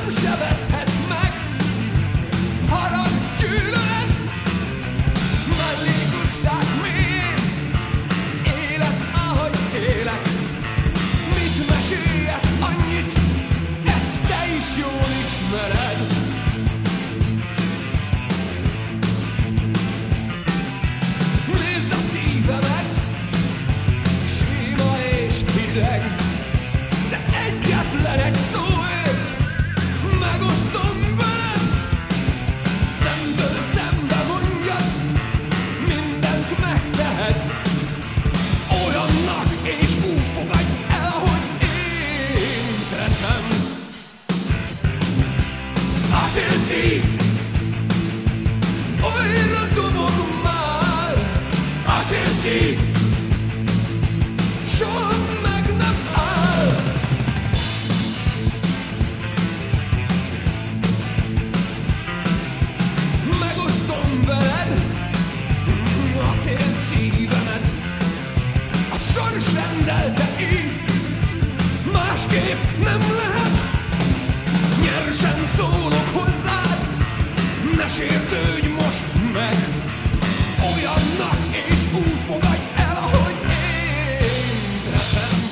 nem sebezhet meg. Harag, gyűlölet, mellékutcák mélyén, élet, ahogy élek. Mit meséljek annyit, ezt te is jól ismered. Nézd a szívemet, sima és hideg, de egyetlen egy szóért megosztom veled. Szemtől szembe mondjad, mindent megtehetsz. Olyannak és úgy fogadj el, ahogy én teszem. Átélsz, újra dobog már. Átélsz, soha meg nem áll. Megosztom veled a tél szívemet. A sors rendelte így, másképp nem lehet. Nyersen szólok hozzád, ne sértődj most meg. Olyannak és úgy fogadj el, ahogy én teszem.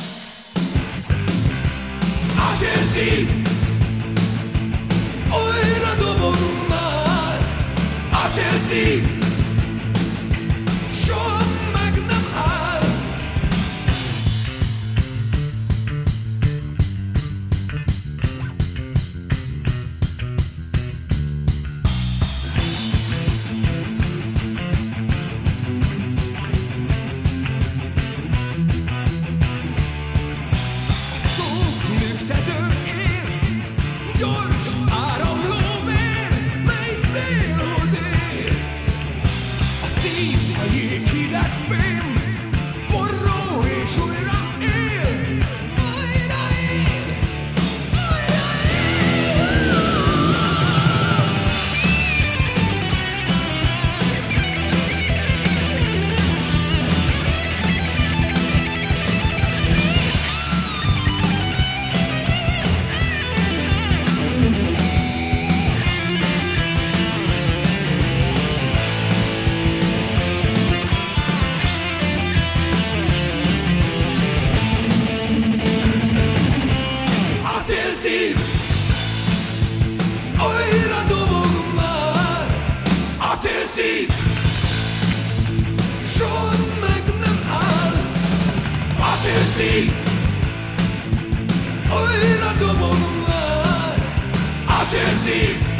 Átélsz, újra dobog már. Átélsz, soha meg nem áll. Szók lüktető ér, gyors áramló vér, mely célhoz ér. A szív a jéghideg fém, forró és újra él. Újra él, újra él. Átélsz, újra dobog már. Átélsz, soha meg nem áll. Átélsz, újra dobog már. Átélsz,